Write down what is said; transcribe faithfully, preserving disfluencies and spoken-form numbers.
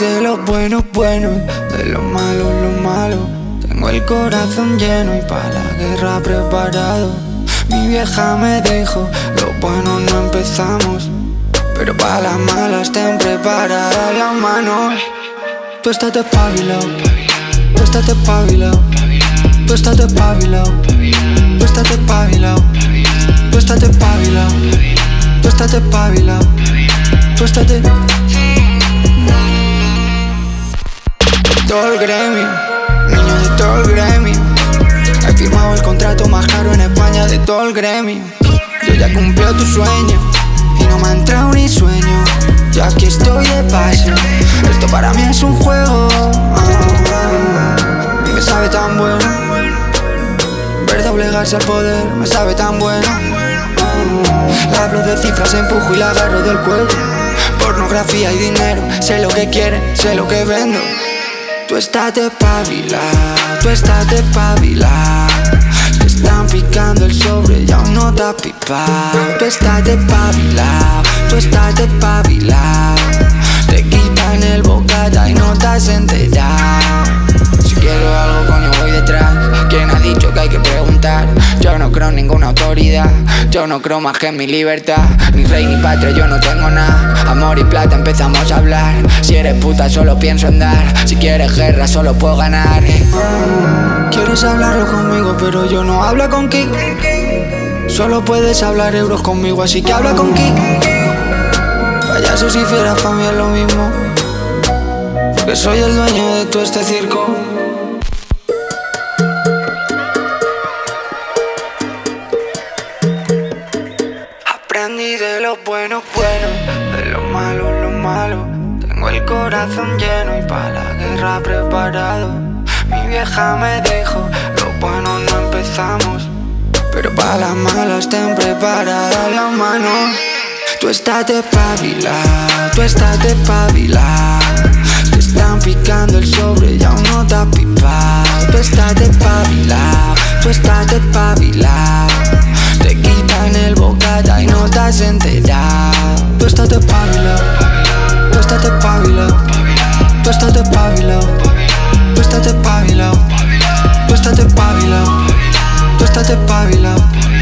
de lo bueno, bueno, de lo malo, lo malo. Tengo el corazón lleno y para la guerra preparado. Mi vieja me dijo, lo bueno no empezamos, pero para las malas ten preparadas las manos. Tú estás espabilado, tú estás espabilado, tú estás espabilado, tú estás espabilado, tú estás espabilado, tú estás espabilado, tú estás todo el gremio, niño de todo el gremio. He firmado el contrato más caro en España de todo el gremio. Yo ya cumplió tu sueño y no me ha entrado ni sueño. Yo aquí estoy de paso, esto para mí es un juego. ah, Y me sabe tan bueno ver doblegarse al poder, me sabe tan bueno. ah, Hablo de cifras, empujo y la agarro del cuello. Pornografía y dinero, sé lo que quieren, sé lo que vendo. Tú estás despabilado, tú estás despabilado. Te están picando el sobre y aún no te has pipado. Tú estás despabilado, tú estás despabilado. Te quitan el bocata y no te has enterado. Si quiero algo, coño, voy detrás. ¿Quién ha dicho que hay que preguntar? Yo no creo en ninguna autoridad, yo no creo más que en mi libertad. Ni rey ni patria, yo no tengo nada. Amor y plata, empezamos a hablar. Si eres puta, solo pienso en dar. Si quieres guerra, solo puedo ganar. Quieres hablarlo conmigo, pero yo no hablo con Kik. Solo puedes hablar euros conmigo, así que habla con Kik. Payasos y fieras para mí es lo mismo, porque soy el dueño de todo este circo. Aprendí de lo bueno, bueno, de lo malo, lo malo. Tengo el corazón lleno y para la guerra preparado. Mi vieja me dijo, lo bueno no empezamos, pero para las malas ten preparadas las manos. Tú estás despabilado, tú estás despabilado. Te están picando el sobre y aún no te has pipado. Tú estás despabilado, tú estás despabilado. Te quitan el bocata y no te has enterado. Tú estás despabilado, tú estás despabilado, tú estás despabilado, tú estás despabilado, tú estás despabilado, tú estás despabilado.